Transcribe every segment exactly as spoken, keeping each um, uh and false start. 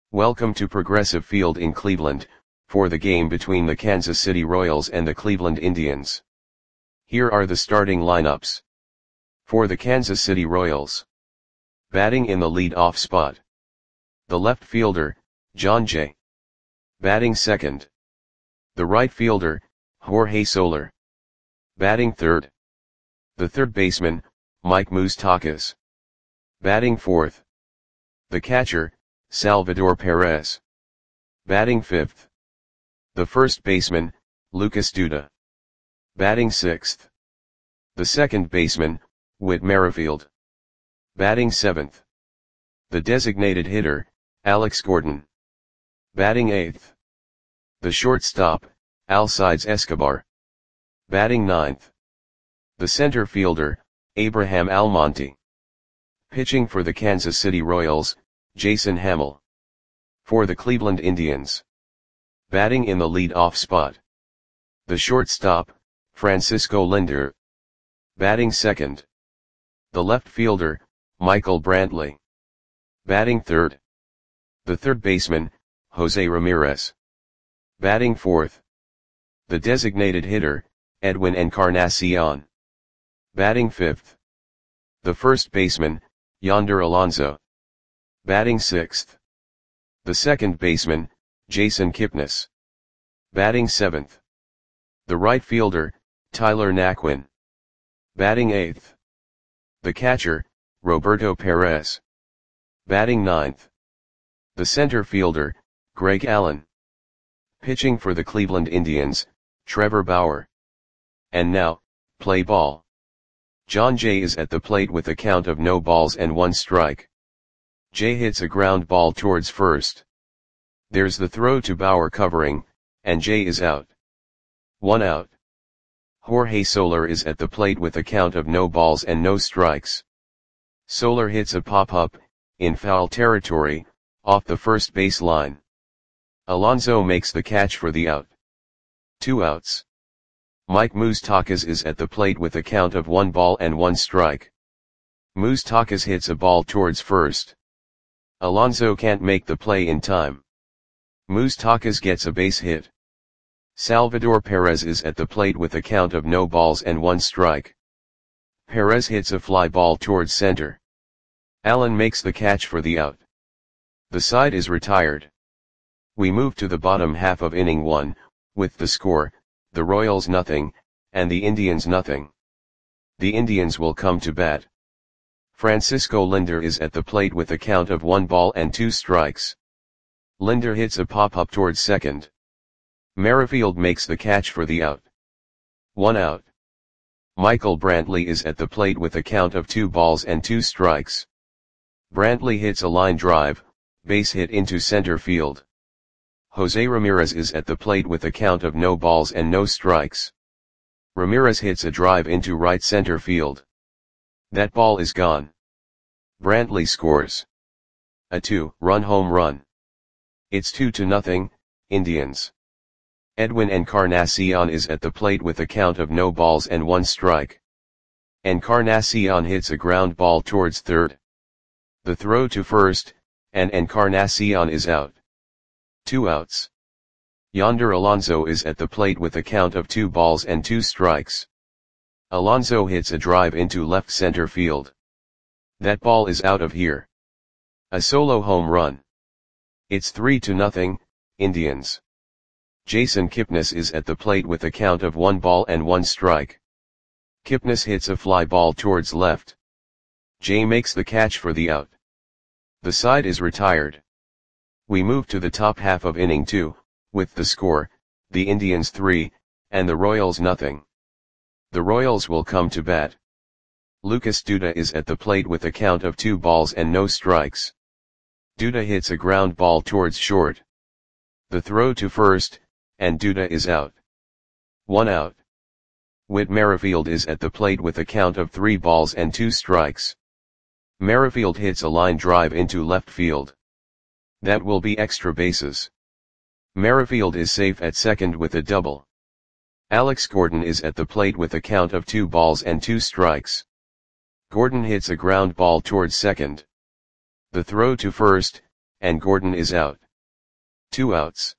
Welcome to Progressive Field in Cleveland, for the game between the Kansas City Royals and the Cleveland Indians. Here are the starting lineups. For the Kansas City Royals. Batting in the lead-off spot. The left fielder, Jon Jay. Batting second. The right fielder, Jorge Soler. Batting third. The third baseman, Mike Moustakas. Batting fourth. The catcher, Salvador Perez. Batting fifth. The first baseman, Lucas Duda. Batting sixth. The second baseman, Whit Merrifield. Batting seventh. The designated hitter, Alex Gordon. Batting eighth. The shortstop, Alcides Escobar. Batting ninth. The center fielder, Abraham Almonte. Pitching for the Kansas City Royals, Jason Hammel. For the Cleveland Indians. Batting in the lead-off spot. The shortstop, Francisco Lindor. Batting second. The left fielder, Michael Brantley. Batting third. The third baseman, Jose Ramirez. Batting fourth. The designated hitter, Edwin Encarnacion. Batting fifth. The first baseman, Yonder Alonso. Batting sixth. The second baseman, Jason Kipnis. Batting seventh. The right fielder, Tyler Naquin. Batting eighth. The catcher, Roberto Perez. Batting ninth. The center fielder, Greg Allen. Pitching for the Cleveland Indians, Trevor Bauer. And now, play ball. Jon Jay is at the plate with a count of no balls and one strike. Jay hits a ground ball towards first. There's the throw to Bauer covering, and Jay is out. One out. Jorge Soler is at the plate with a count of no balls and no strikes. Soler hits a pop-up, in foul territory, off the first base line. Alonso makes the catch for the out. Two outs. Mike Moustakas is at the plate with a count of one ball and one strike. Moustakas hits a ball towards first. Alonso can't make the play in time. Moustakas gets a base hit. Salvador Perez is at the plate with a count of no balls and one strike. Perez hits a fly ball towards center. Allen makes the catch for the out. The side is retired. We move to the bottom half of inning one, with the score, the Royals nothing, and the Indians nothing. The Indians will come to bat. Francisco Lindor is at the plate with a count of one ball and two strikes. Lindor hits a pop-up towards second. Merrifield makes the catch for the out. One out. Michael Brantley is at the plate with a count of two balls and two strikes. Brantley hits a line drive, base hit into center field. Jose Ramirez is at the plate with a count of no balls and no strikes. Ramirez hits a drive into right center field. That ball is gone. Brantley scores a two-run home run. It's two to nothing, Indians. Edwin Encarnacion is at the plate with a count of no balls and one strike. Encarnacion hits a ground ball towards third. The throw to first, and Encarnacion is out. Two outs. Yonder Alonso is at the plate with a count of two balls and two strikes. Alonso hits a drive into left center field. That ball is out of here. A solo home run. It's three to nothing, Indians. Jason Kipnis is at the plate with a count of one ball and one strike. Kipnis hits a fly ball towards left. Jay makes the catch for the out. The side is retired. We move to the top half of inning two, with the score, the Indians three, and the Royals nothing. The Royals will come to bat. Lucas Duda is at the plate with a count of two balls and no strikes. Duda hits a ground ball towards short. The throw to first, and Duda is out. One out. Whit Merrifield is at the plate with a count of three balls and two strikes. Merrifield hits a line drive into left field. That will be extra bases. Merrifield is safe at second with a double. Alex Gordon is at the plate with a count of two balls and two strikes. Gordon hits a ground ball towards second. The throw to first, and Gordon is out. Two outs.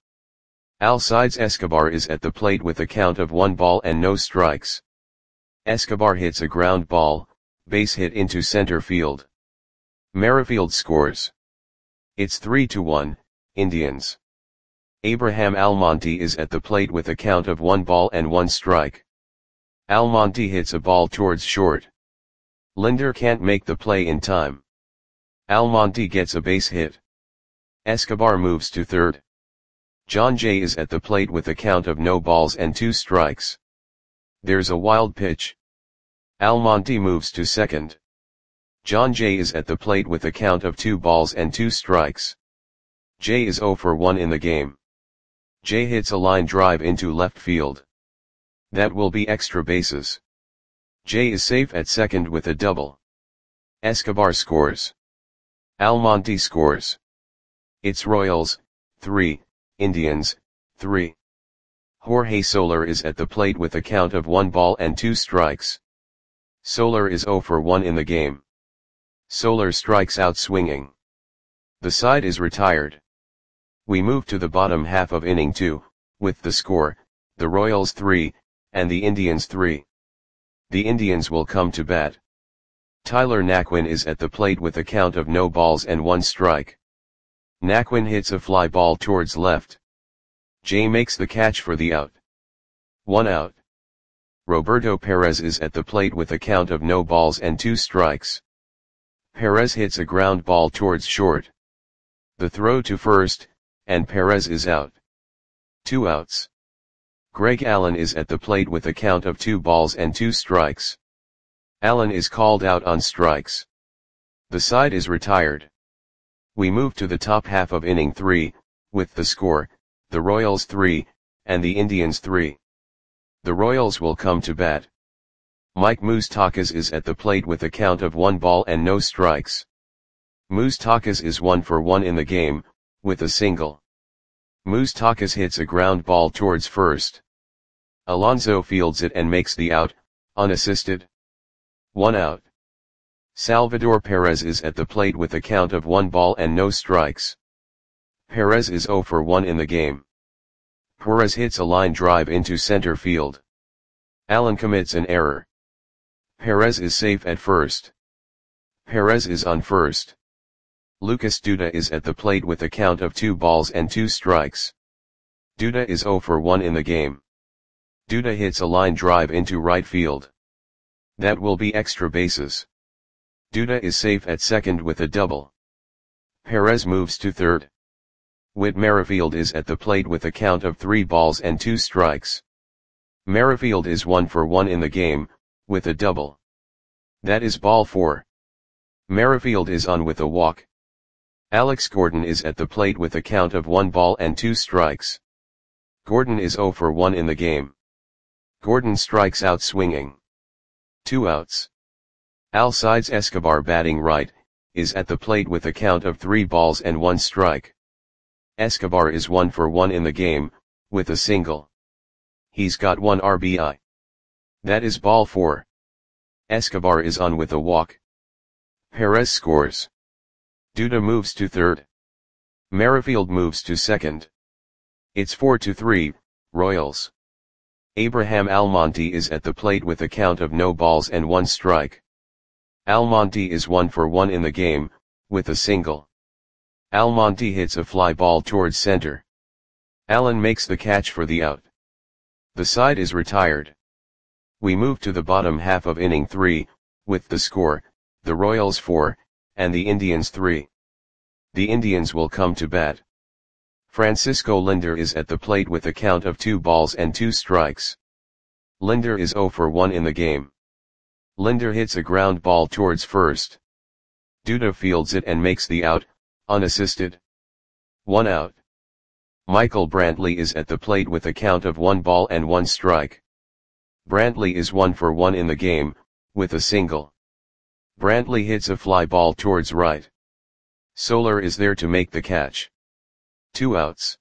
Alcides Escobar is at the plate with a count of one ball and no strikes. Escobar hits a ground ball, base hit into center field. Merrifield scores. It's three to one, Indians. Abraham Almonte is at the plate with a count of one ball and one strike. Almonte hits a ball towards short. Linder can't make the play in time. Almonte gets a base hit. Escobar moves to third. John Jay is at the plate with a count of no balls and two strikes. There's a wild pitch. Almonte moves to second. John Jay is at the plate with a count of two balls and two strikes. Jay is oh for one in the game. Jay hits a line drive into left field. That will be extra bases. Jay is safe at second with a double. Escobar scores. Almonte scores. It's Royals, three, Indians, three. Jorge Soler is at the plate with a count of one ball and two strikes. Soler is oh for one in the game. Soler strikes out swinging. The side is retired. We move to the bottom half of inning two, with the score, the Royals three, and the Indians three. The Indians will come to bat. Tyler Naquin is at the plate with a count of no balls and one strike. Naquin hits a fly ball towards left. Jay makes the catch for the out. One out. Roberto Perez is at the plate with a count of no balls and two strikes. Perez hits a ground ball towards short. The throw to first, and Perez is out. Two outs. Greg Allen is at the plate with a count of two balls and two strikes. Allen is called out on strikes. The side is retired. We move to the top half of inning three, with the score, the Royals three, and the Indians three. The Royals will come to bat. Mike Moustakas is at the plate with a count of one ball and no strikes. Moustakas is one for one in the game, with a single. Moustakas hits a ground ball towards first. Alonso fields it and makes the out, unassisted. One out. Salvador Perez is at the plate with a count of one ball and no strikes. Perez is oh for one in the game. Perez hits a line drive into center field. Allen commits an error. Perez is safe at first. Perez is on first. Lucas Duda is at the plate with a count of two balls and two strikes. Duda is oh for one in the game. Duda hits a line drive into right field. That will be extra bases. Duda is safe at second with a double. Perez moves to third. Whit Merrifield is at the plate with a count of three balls and two strikes. Merrifield is one for one in the game, with a double. That is ball four. Merrifield is on with a walk. Alex Gordon is at the plate with a count of one ball and two strikes. Gordon is oh for one in the game. Gordon strikes out swinging. Two outs. Alcides Escobar, batting right, is at the plate with a count of three balls and one strike. Escobar is one for one in the game, with a single. He's got one R B I. That is ball four. Escobar is on with a walk. Perez scores. Duda moves to third. Merrifield moves to second. It's four to three, Royals. Abraham Almonte is at the plate with a count of no balls and one strike. Almonte is one for one in the game, with a single. Almonte hits a fly ball towards center. Allen makes the catch for the out. The side is retired. We move to the bottom half of inning three, with the score, the Royals four, and the Indians three. The Indians will come to bat. Francisco Linder is at the plate with a count of two balls and two strikes. Linder is oh for one in the game. Linder hits a ground ball towards first. Duda fields it and makes the out, unassisted. One out. Michael Brantley is at the plate with a count of one ball and one strike. Brantley is one for one in the game, with a single. Brantley hits a fly ball towards right. Soler is there to make the catch. Two outs.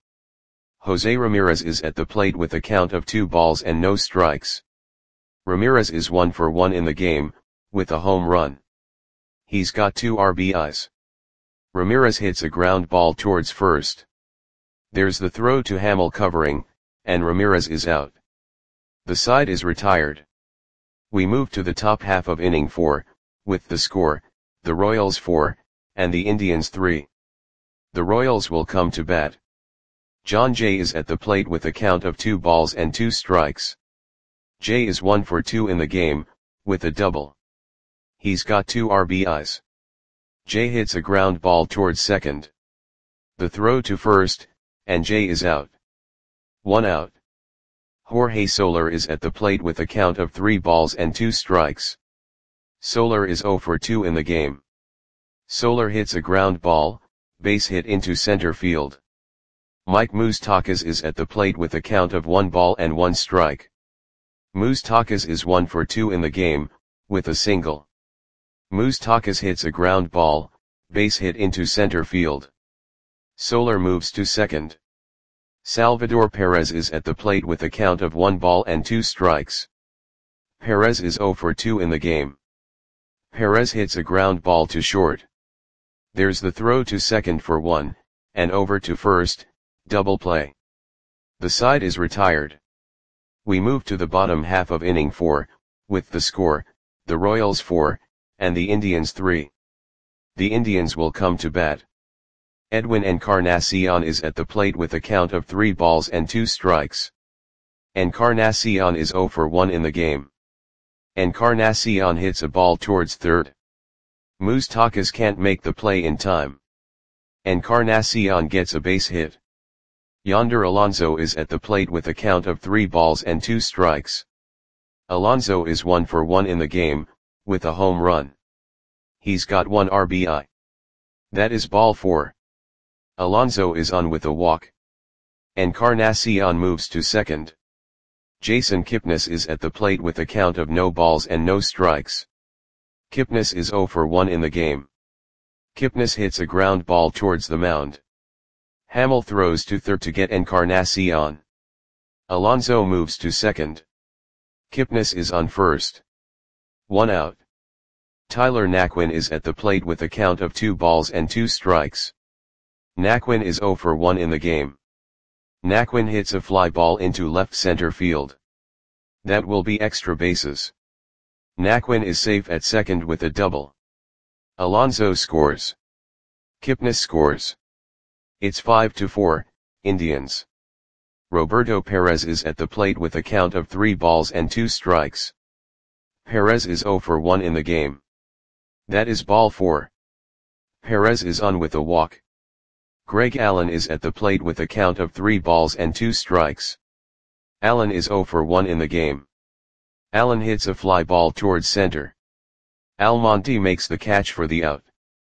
Jose Ramirez is at the plate with a count of two balls and no strikes. Ramirez is one for one in the game, with a home run. He's got two R B Is. Ramirez hits a ground ball towards first. There's the throw to Hamel covering, and Ramirez is out. The side is retired. We move to the top half of inning four, with the score, the Royals four, and the Indians three. The Royals will come to bat. John Jay is at the plate with a count of two balls and two strikes. Jay is one for two in the game, with a double. He's got two R B Is. Jay hits a ground ball towards second. The throw to first, and Jay is out. One out. Jorge Soler is at the plate with a count of three balls and two strikes. Soler is zero for two in the game. Soler hits a ground ball, base hit into center field. Mike Moustakas is at the plate with a count of one ball and one strike. Moustakas is one for two in the game, with a single. Moustakas hits a ground ball, base hit into center field. Soler moves to second. Salvador Perez is at the plate with a count of one ball and two strikes. Perez is zero for two in the game. Perez hits a ground ball to short. There's the throw to second for one, and over to first, double play. The side is retired. We move to the bottom half of inning four, with the score, the Royals four, and the Indians three. The Indians will come to bat. Edwin Encarnacion is at the plate with a count of three balls and two strikes. Encarnacion is zero for one in the game. Encarnacion hits a ball towards third. Moustakas can't make the play in time. Encarnacion gets a base hit. Yonder Alonso is at the plate with a count of three balls and two strikes. Alonso is one for one in the game, with a home run. He's got one R B I. That is ball four. Alonso is on with a walk. Encarnacion moves to second. Jason Kipnis is at the plate with a count of no balls and no strikes. Kipnis is zero for one in the game. Kipnis hits a ground ball towards the mound. Hamel throws to third to get Encarnacion. Alonso moves to second. Kipnis is on first. One out. Tyler Naquin is at the plate with a count of two balls and two strikes. Naquin is zero for one in the game. Naquin hits a fly ball into left center field. That will be extra bases. Naquin is safe at second with a double. Alonso scores. Kipnis scores. It's five to four, Indians. Roberto Perez is at the plate with a count of three balls and two strikes. Perez is zero for one in the game. That is ball four. Perez is on with a walk. Greg Allen is at the plate with a count of three balls and two strikes. Allen is zero for one in the game. Allen hits a fly ball towards center. Almonte makes the catch for the out.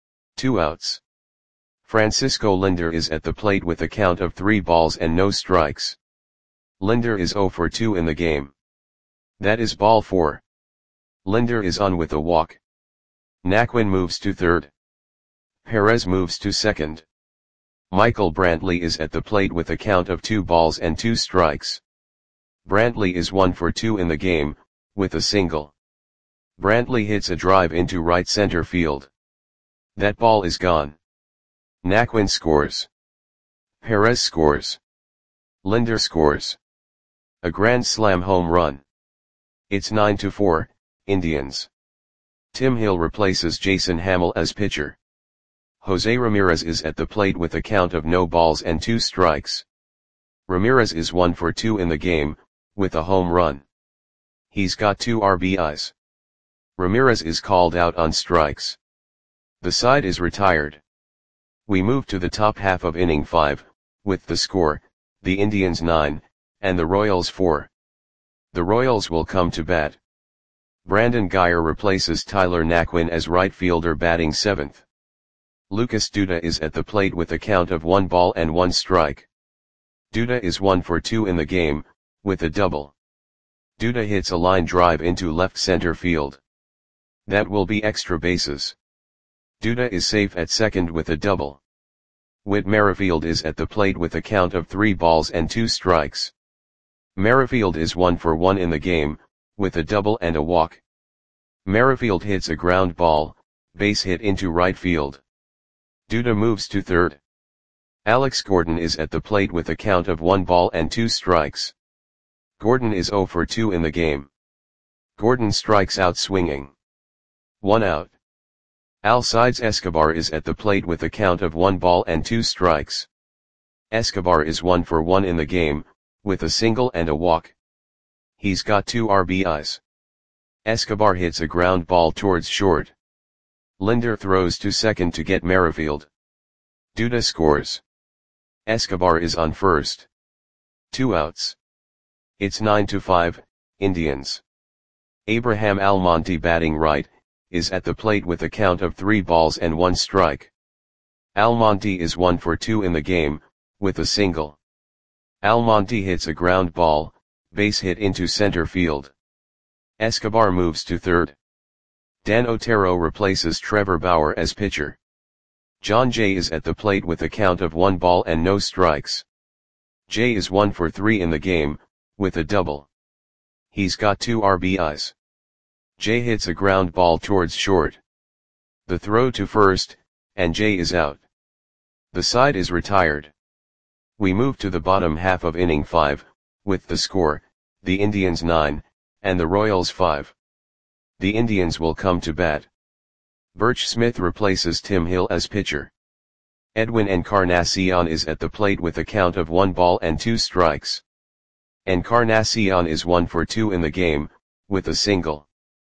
Two outs. Francisco Lindor is at the plate with a count of three balls and no strikes. Lindor is zero for two in the game. That is ball four. Lindor is on with a walk. Naquin moves to third. Perez moves to second. Michael Brantley is at the plate with a count of two balls and two strikes. Brantley is one for two in the game, with a single. Brantley hits a drive into right center field. That ball is gone. Naquin scores. Perez scores. Lindor scores. A grand slam home run. It's nine to four, Indians. Tim Hill replaces Jason Hamel as pitcher. Jose Ramirez is at the plate with a count of no balls and two strikes. Ramirez is one for two in the game, with a home run. He's got two R B Is. Ramirez is called out on strikes. The side is retired. We move to the top half of inning five, with the score, the Indians nine, and the Royals four. The Royals will come to bat. Brandon Guyer replaces Tyler Naquin as right fielder batting seventh. Lucas Duda is at the plate with a count of one ball and one strike. Duda is one for two in the game, with a double. Duda hits a line drive into left center field. That will be extra bases. Duda is safe at second with a double. Whit Merrifield is at the plate with a count of three balls and two strikes. Merrifield is one for one in the game, with a double and a walk. Merrifield hits a ground ball, base hit into right field. Duda moves to third. Alex Gordon is at the plate with a count of one ball and two strikes. Gordon is zero for two in the game. Gordon strikes out swinging. One out. Alcides Escobar is at the plate with a count of one ball and two strikes. Escobar is one for one in the game, with a single and a walk. He's got two R B Is. Escobar hits a ground ball towards short. Linder throws to second to get Merrifield. Duda scores. Escobar is on first. Two outs. It's nine to five, Indians. Abraham Almonte, batting right, is at the plate with a count of three balls and one strike. Almonte is one for two in the game, with a single. Almonte hits a ground ball, base hit into center field. Escobar moves to third. Dan Otero replaces Trevor Bauer as pitcher. John Jay is at the plate with a count of one ball and no strikes. Jay is one for three in the game, with a double. He's got two R B Is. Jay hits a ground ball towards short. The throw to first, and Jay is out. The side is retired. We move to the bottom half of inning five, with the score, the Indians nine, and the Royals five. The Indians will come to bat. Birch Smith replaces Tim Hill as pitcher. Edwin Encarnacion is at the plate with a count of one ball and two strikes. Encarnacion is one for two in the game, with a single.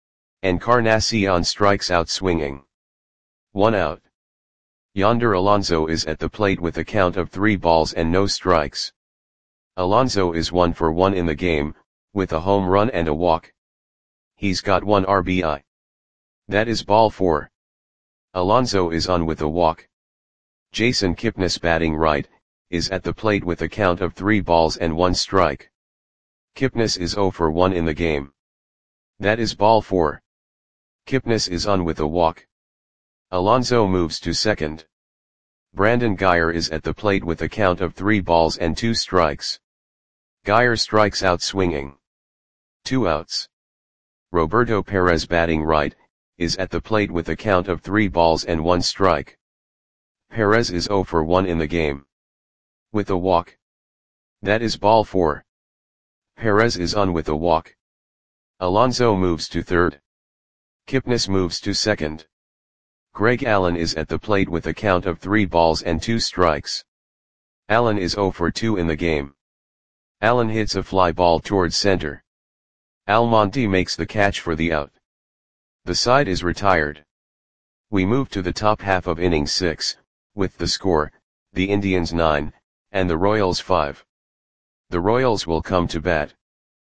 Encarnacion strikes out swinging. One out. Yonder Alonso is at the plate with a count of three balls and no strikes. Alonso is one for one in the game, with a home run and a walk. He's got one R B I. That is ball four. Alonso is on with a walk. Jason Kipnis, batting right, is at the plate with a count of three balls and one strike. Kipnis is zero for one in the game. That is ball four. Kipnis is on with a walk. Alonso moves to second. Brandon Guyer is at the plate with a count of three balls and two strikes. Guyer strikes out swinging. Two outs. Roberto Perez, batting right, is at the plate with a count of three balls and one strike. Perez is zero for one in the game. With a walk. That is ball four. Perez is on with a walk. Alonso moves to third. Kipnis moves to second. Greg Allen is at the plate with a count of three balls and two strikes. Allen is zero for two in the game. Allen hits a fly ball towards center. Almonte makes the catch for the out. The side is retired. We move to the top half of inning six, with the score, the Indians nine, and the Royals five. The Royals will come to bat.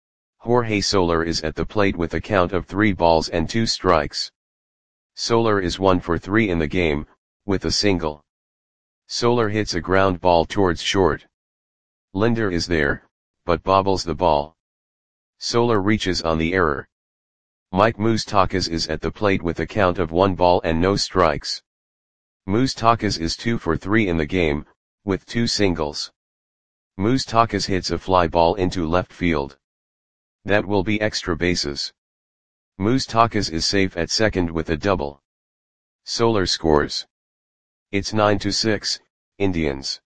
Jorge Soler is at the plate with a count of three balls and two strikes. Soler is one for three in the game, with a single. Soler hits a ground ball towards short. Linder is there, but bobbles the ball. Soler reaches on the error. Mike Moustakas is at the plate with a count of one ball and no strikes. Moustakas is two for three in the game, with two singles. Moustakas hits a fly ball into left field. That will be extra bases. Moustakas is safe at second with a double. Soler scores. It's nine to six, Indians.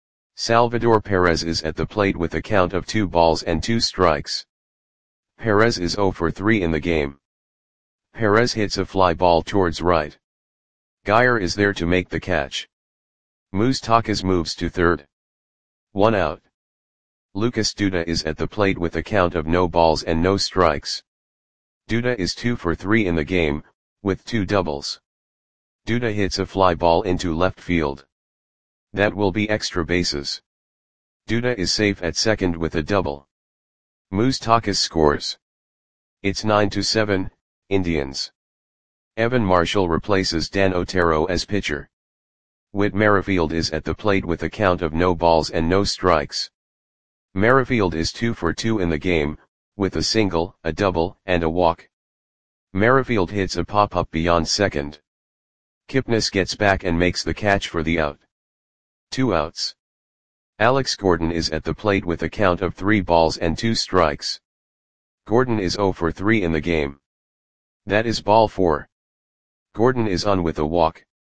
Salvador Perez is at the plate with a count of two balls and two strikes. Perez is zero for three in the game. Perez hits a fly ball towards right. Guyer is there to make the catch. Moustakas moves to third. One out. Lucas Duda is at the plate with a count of no balls and no strikes. Duda is two for three in the game, with two doubles. Duda hits a fly ball into left field. That will be extra bases. Duda is safe at second with a double. Moustakas scores. It's nine to seven, Indians. Evan Marshall replaces Dan Otero as pitcher. Whit Merrifield is at the plate with a count of no balls and no strikes. Merrifield is two for two in the game, with a single, a double, and a walk. Merrifield hits a pop-up beyond second. Kipnis gets back and makes the catch for the out. Two outs. Alex Gordon is at the plate with a count of three balls and two strikes. Gordon is zero for three in the game. That is ball four. Gordon is on with a walk.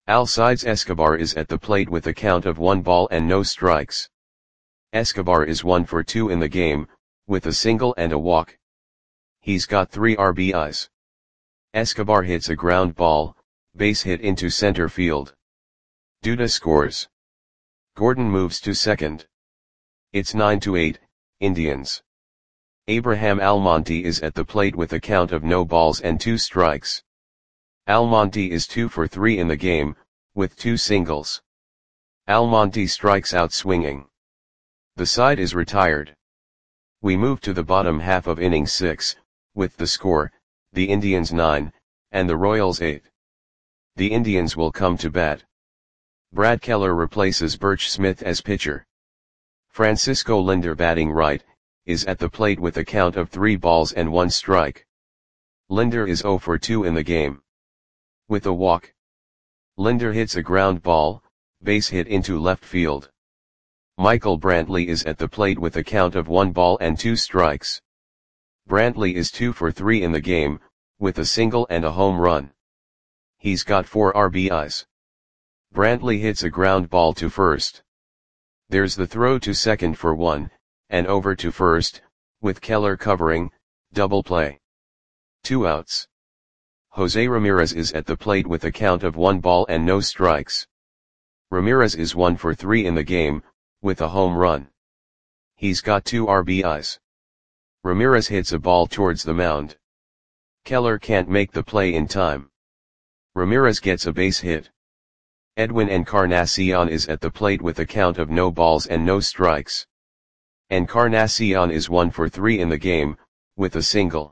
Alcides Escobar is at the plate with a count of one ball and no strikes. Escobar is one for two in the game, with a single and a walk. He's got three R B Is. Escobar hits a ground ball, base hit into center field. Duda scores. Gordon moves to second. It's nine to eight, Indians. Abraham Almonte is at the plate with a count of no balls and two strikes. Almonte is two for three in the game, with two singles. Almonte strikes out swinging. The side is retired. We move to the bottom half of inning six, with the score, the Indians nine, and the Royals eight. The Indians will come to bat. Brad Keller replaces Birch Smith as pitcher. Francisco Lindor, batting right, is at the plate with a count of three balls and one strike. Lindor is zero for two in the game. With a walk. Lindor hits a ground ball, base hit into left field. Michael Brantley is at the plate with a count of one ball and two strikes. Brantley is two for three in the game, with a single and a home run. He's got four R B Is. Brantley hits a ground ball to first. There's the throw to second for one, and over to first, with Keller covering, double play. Two outs. Jose Ramirez is at the plate with a count of one ball and no strikes. Ramirez is one for three in the game, with a home run. He's got two R B Is. Ramirez hits a ball towards the mound. Keller can't make the play in time. Ramirez gets a base hit. Edwin Encarnacion is at the plate with a count of no balls and no strikes. Encarnacion is one for three in the game, with a single.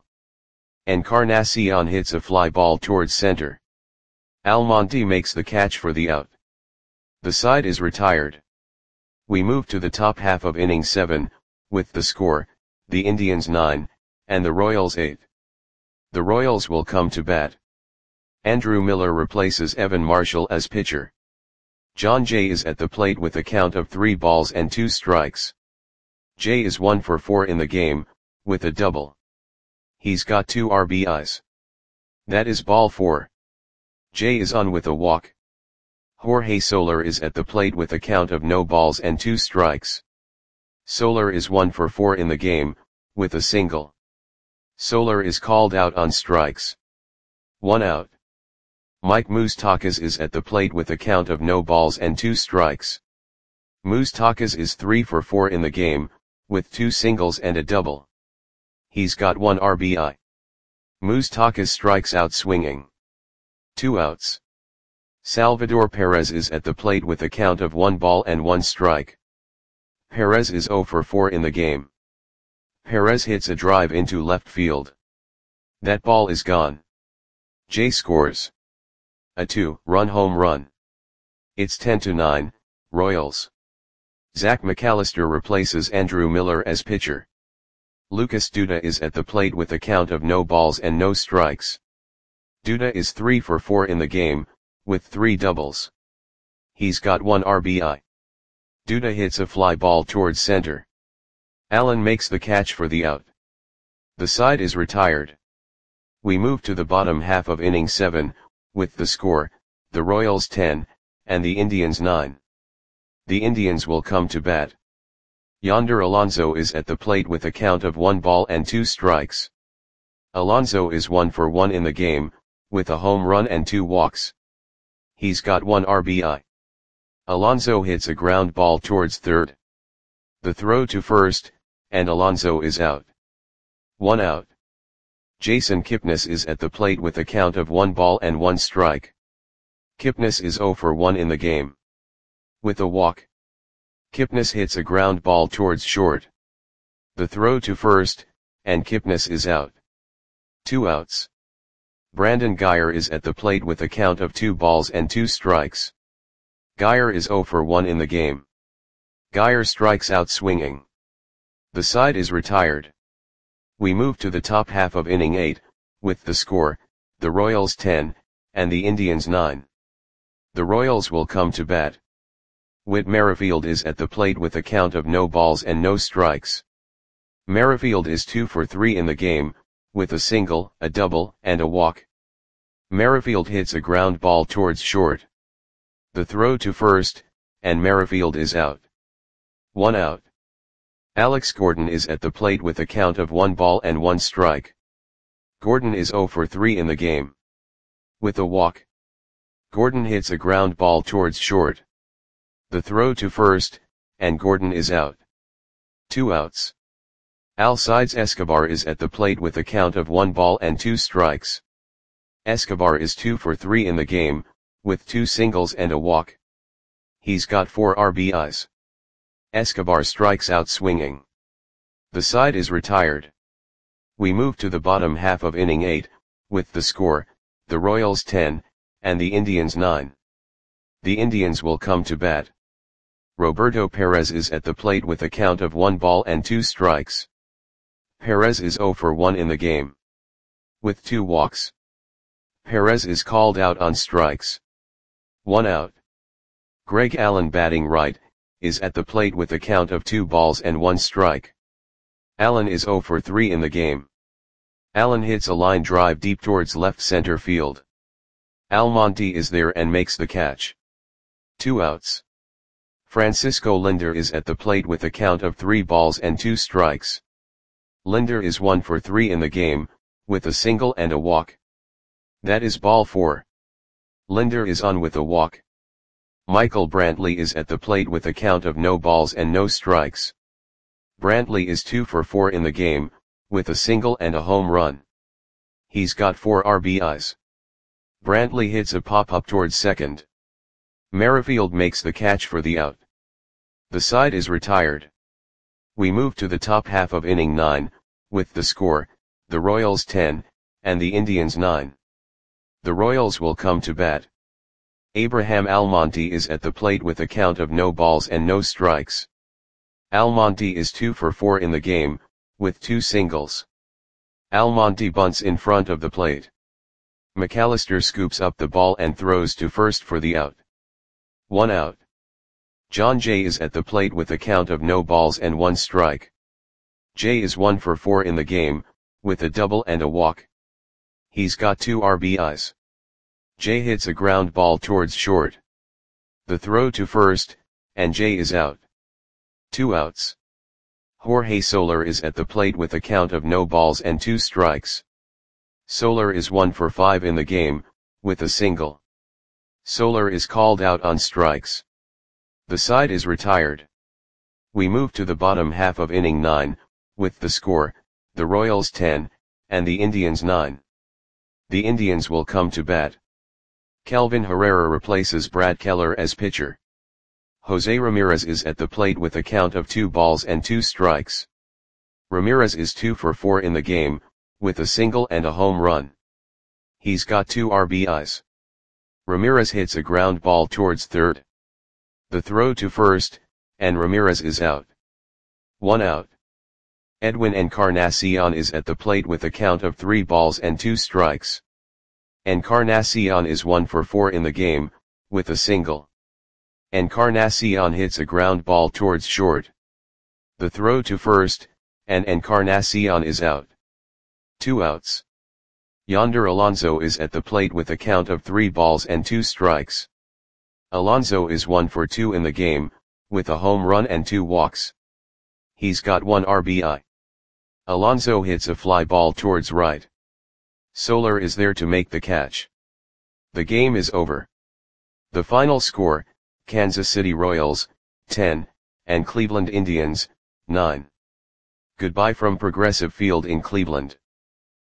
Encarnacion hits a fly ball towards center. Almonte makes the catch for the out. The side is retired. We move to the top half of inning seven, with the score, the Indians nine, and the Royals eight. The Royals will come to bat. Andrew Miller replaces Evan Marshall as pitcher. John Jay is at the plate with a count of three balls and two strikes. Jay is one for four in the game, with a double. He's got two R B Is. That is ball four. Jay is on with a walk. Jorge Soler is at the plate with a count of no balls and two strikes. Soler is one for four in the game, with a single. Soler is called out on strikes. One out. Mike Moustakas is at the plate with a count of no balls and two strikes. Moustakas is three for four in the game, with two singles and a double. He's got one R B I. Moustakas strikes out swinging. Two outs. Salvador Perez is at the plate with a count of one ball and one strike. Perez is zero for four in the game. Perez hits a drive into left field. That ball is gone. Jay scores a two-run home run. It's ten to nine, Royals. Zach McAllister replaces Andrew Miller as pitcher. Lucas Duda is at the plate with a count of no balls and no strikes. Duda is three for four in the game, with three doubles. He's got one R B I. Duda hits a fly ball towards center. Allen makes the catch for the out. The side is retired. We move to the bottom half of inning seven, with the score, the Royals ten, and the Indians nine. The Indians will come to bat. Yonder Alonso is at the plate with a count of one ball and two strikes. Alonso is one for one in the game, with a home run and two walks. He's got one R B I. Alonso hits a ground ball towards third. The throw to first, and Alonso is out. One out. Jason Kipnis is at the plate with a count of one ball and one strike. Kipnis is zero for one in the game. With a walk. Kipnis hits a ground ball towards short. The throw to first, and Kipnis is out. Two outs. Brandon Geyer is at the plate with a count of two balls and two strikes. Geyer is zero for one in the game. Geyer strikes out swinging. The side is retired. We move to the top half of inning eight, with the score, the Royals ten, and the Indians nine. The Royals will come to bat. Whit Merrifield is at the plate with a count of no balls and no strikes. Merrifield is two for three in the game, with a single, a double, and a walk. Merrifield hits a ground ball towards short. The throw to first, and Merrifield is out. One out. Alex Gordon is at the plate with a count of one ball and one strike. Gordon is zero for three in the game. With a walk, Gordon hits a ground ball towards short. The throw to first, and Gordon is out. Two outs. Alcides Escobar is at the plate with a count of one ball and two strikes. Escobar is two for three in the game, with two singles and a walk. He's got four R B Is. Escobar strikes out swinging. The side is retired. We move to the bottom half of inning eight, with the score, the Royals ten, and the Indians nine. The Indians will come to bat. Roberto Perez is at the plate with a count of one ball and two strikes. Perez is zero for one in the game. With two walks, Perez is called out on strikes. One out. Greg Allen, batting right, is at the plate with a count of two balls and one strike. Allen is zero for three in the game. Allen hits a line drive deep towards left center field. Almonte is there and makes the catch. Two outs. Francisco Lindor is at the plate with a count of three balls and two strikes. Lindor is one for three in the game, with a single and a walk. That is ball four. Lindor is on with a walk. Michael Brantley is at the plate with a count of no balls and no strikes. Brantley is two for four in the game, with a single and a home run. He's got four R B Is. Brantley hits a pop-up towards second. Merrifield makes the catch for the out. The side is retired. We move to the top half of inning nine, with the score, the Royals ten, and the Indians nine. The Royals will come to bat. Abraham Almonte is at the plate with a count of no balls and no strikes. Almonte is two for four in the game, with two singles. Almonte bunts in front of the plate. McAllister scoops up the ball and throws to first for the out. One out. John Jay is at the plate with a count of no balls and one strike. Jay is one for four in the game, with a double and a walk. He's got two R B Is. Jay hits a ground ball towards short. The throw to first, and Jay is out. Two outs. Jorge Soler is at the plate with a count of no balls and two strikes. Soler is one for five in the game, with a single. Soler is called out on strikes. The side is retired. We move to the bottom half of inning nine, with the score, the Royals ten, and the Indians nine. The Indians will come to bat. Kelvin Herrera replaces Brad Keller as pitcher. Jose Ramirez is at the plate with a count of two balls and two strikes. Ramirez is two for four in the game, with a single and a home run. He's got two R B Is. Ramirez hits a ground ball towards third. The throw to first, and Ramirez is out. One out. Edwin Encarnacion is at the plate with a count of three balls and two strikes. Encarnacion is one for four in the game, with a single. Encarnacion hits a ground ball towards short. The throw to first, and Encarnacion is out. Two outs. Yonder Alonso is at the plate with a count of three balls and two strikes. Alonso is one for two in the game, with a home run and two walks. He's got one R B I. Alonso hits a fly ball towards right. Soler is there to make the catch. The game is over. The final score, Kansas City Royals, ten, and Cleveland Indians, nine. Goodbye from Progressive Field in Cleveland.